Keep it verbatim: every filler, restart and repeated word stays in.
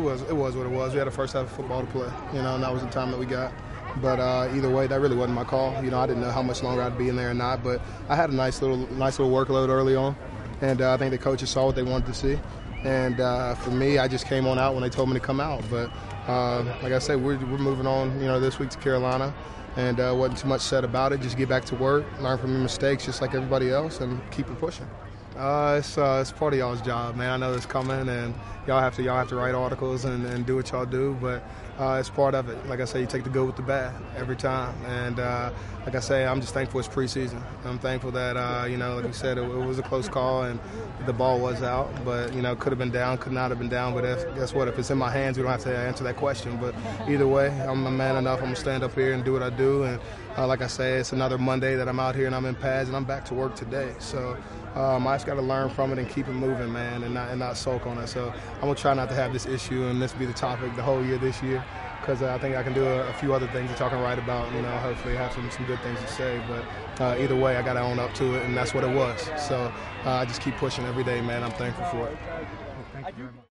was it was what it was. We had a first half of football to play, you know, and that was the time that we got. But uh, either way, that really wasn't my call. You know, I didn't know how much longer I'd be in there or not. But I had a nice little nice little workload early on, and uh, I think the coaches saw what they wanted to see. And uh, for me, I just came on out when they told me to come out. But uh, like I said, we're, we're moving on, you know, this week to Carolina. And uh, wasn't too much said about it. Just get back to work, learn from your mistakes just like everybody else, and keep it pushing. Uh, it's uh, it's part of y'all's job, man. I know it's coming, and y'all have to y'all have to write articles and, and do what y'all do, but uh, it's part of it. Like I say, you take the good with the bad every time, and uh, like I say, I'm just thankful it's preseason. I'm thankful that uh, you know, like you said, it, it was a close call and the ball was out, but you know, could have been down, could not have been down. But if, guess what? If it's in my hands, we don't have to answer that question. But either way, I'm a man enough. I'm gonna stand up here and do what I do, and uh, like I say, it's another Monday that I'm out here and I'm in pads and I'm back to work today. So. Um, I just got to learn from it and keep it moving, man, and not and not sulk on it. So I'm going to try not to have this issue and this be the topic the whole year this year, because uh, I think I can do a, a few other things that y'all can write about, you know, hopefully have some, some good things to say. But uh, either way, I got to own up to it, and that's what it was. So uh, I just keep pushing every day, man. I'm thankful for it. Well, thank you very much.